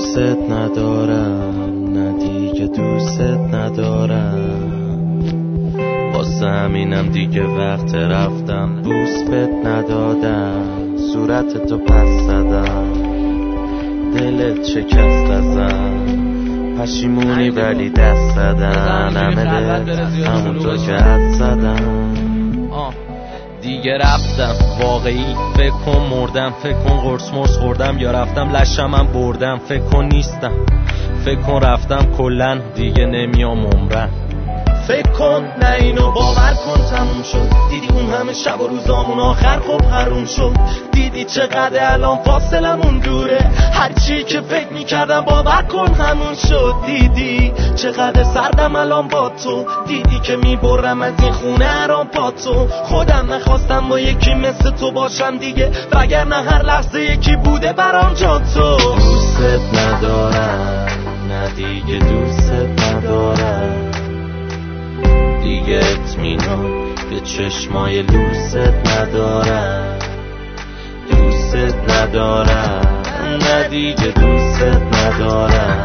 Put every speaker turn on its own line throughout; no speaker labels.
دوست ندارم، نه دیگه دوست ندارم، واسه همینم دیگه وقت رفتم، بوس بهت ندادم، صورت تو پس زدم، دلت شکست ازم، پشیمونی ولی دست زدن، همه بهت همونطور که حد زدم.
دیگه رفتم واقعی، فکر کن مردم، فکر کن قرص مرس خوردم یا رفتم لشمم بردم، فکر کن نیستم، فکر کن رفتم کلن دیگه نمیام عمرن، فکر کن نه اینو باور کن تموم شد، دیدی اون همه شب و روزامون آخر خب حروم شد، دیدی چقدر الان فاصلمون دوره، هرچی که فکر میکردم باور کن همون شد، دیدی چقدر سردم الان با تو، دیدی که میبرم از این خونه هرام پا تو، خودم نخواستم با یکی مثل تو باشم دیگه، وگرنه هر لحظه یکی بوده برام جا تو.
دوست ندارم، نه دیگه دوست ندارم، دیگه اطمینان به چشمای لوست ندارم، دوست ندارم، نه دیگه دوست ندارم،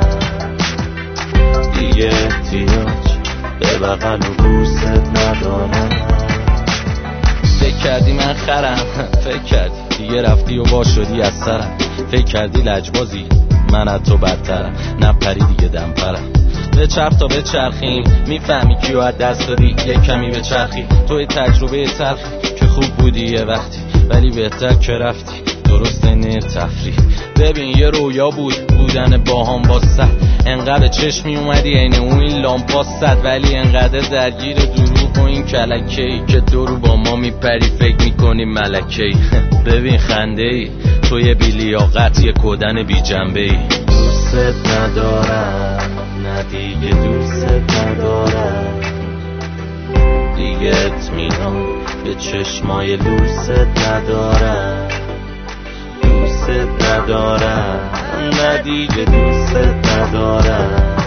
دیگه احتیاج به بغل و بوست ندارم.
فکر کردی من خرم، فکر کردی دیگه رفتی و وا شدی از سرم، فکر کردی لجبازی من از تو بدترم، نپری دیگه دم پرم، به چرخ تا به چرخیم، میفهمی کیو از دست دادی، یه کمی به چرخی، توی تجربه تلخی که خوب بودی یه وقتی، ولی بهتر که رفتی، درست نه تفریح. ببین یه رویا بودن باهام واسه، انقدر چشمی اومدی این اون این لامپا صد، ولی انقدر درگیر دروغ و این کلکه‌ای که دورو با ما میپری فکر میکنی ملکه‌ای. ببین خنده ای توی بیلیاقت یه کودن بی جنبه ای.
دوست ندارم، نه دیگه دوست ندارم، دیگه اطمینان به چشمای لوست ندارم، دوست ندارم، نه دیگه دوست ندارم،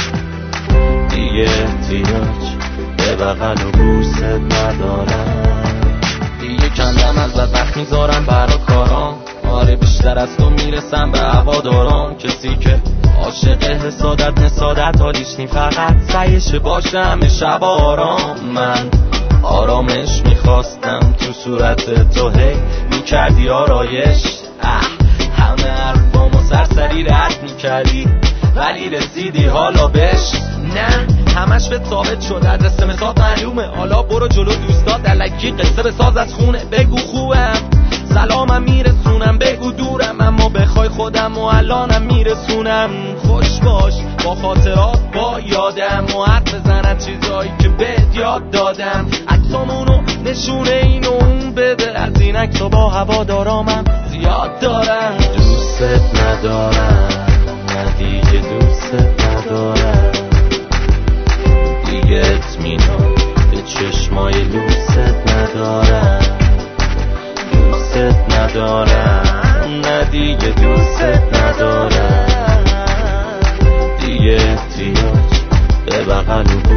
دیگه احتیاج به بغل و بوست ندارم،
دیگه کندم از بدبخت میذارم برا کارام، آره بیشتر از تو میرسم به هوادارام، کسی که عاشق حسادت نسادت حالیش نی فقط سعیش باشه همه شب آرام، من آرامش میخواستم تو صورت تو، هی میکردی آرایش، همه حرفامو سرسری رد میکردی ولی رسیدی حالا بش، نه همش به ثابت شد، ادرس مساد معلومه، حالا برو جلو دوستات الکی قصه بساز از خونه، بگو خوبم سلامم میرسونم، بگو دورم اما بخوای خودم و الانم میرسونم، خوش باش با خاطرات با یادم و حرف بزنم چیزایی که بهت یاد دادم، عکسامونو نشونه اینو اون بده، از این عکسا با هوادارامم زیاد دارم.
دوست ندارم، نه دیگه دوست ندارم، دیگه اطمینان به چشمای لوست ندارم، دوست ندارم، نه دیگه دوست ندارم، دیگه احتیاج به بغل و